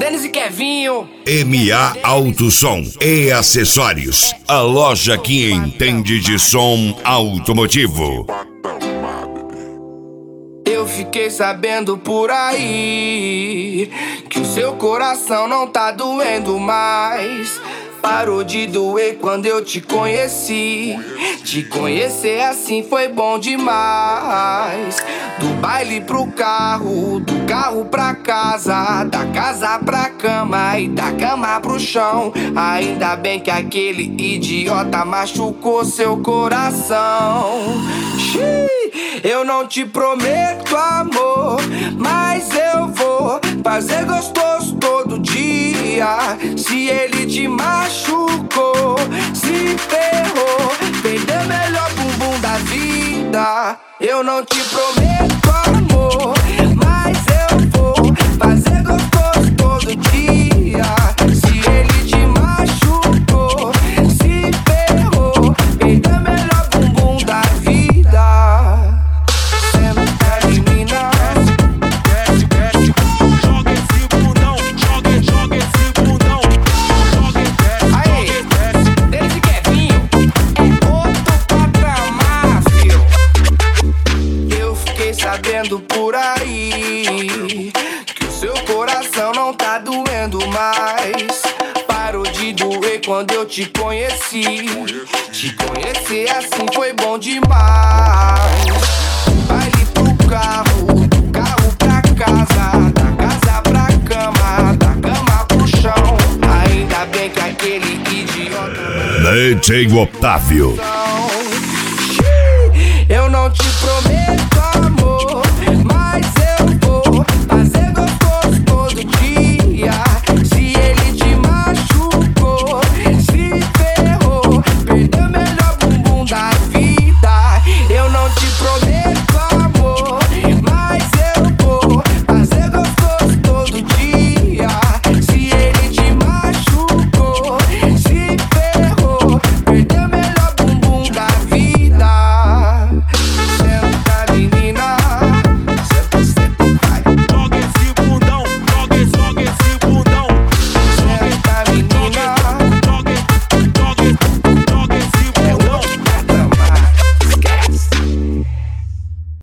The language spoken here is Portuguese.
Denis e Kevinho. MA Auto Som e Acessórios, a loja que entende de som automotivo. Eu fiquei sabendo por aí que o seu coração não tá doendo mais. Parou de doer quando eu te conheci. Te conhecer assim foi bom demais. Do baile pro carro, do carro pra casa, da casa pra cama e da cama pro chão. Ainda bem que aquele idiota machucou seu coração. Eu não te prometo amor, mas eu vou fazer gostoso todo dia. Se ele te machucou, se ferrou, perdeu o melhor bumbum da vida. Eu não te prometo amor, mas eu vou fazer gostoso todo dia. Se ele te machucou, se ferrou, perdeu o melhor bumbum da vida. Senta em mim, desce, desce, joga esse bundão, joga esse bundão, joga, desce, aí, desce. Denis e Kevinho é outro patamar, filho. Eu fiquei sabendo por aí que o seu coração não tá doendo mais. Parou de doer quando eu te conheci. Te conhecer assim foi bom demais. Baile pro carro, do carro pra casa, da casa pra cama, da cama pro chão. Ainda bem que aquele idiota DJ Otávio. Eu não te prometo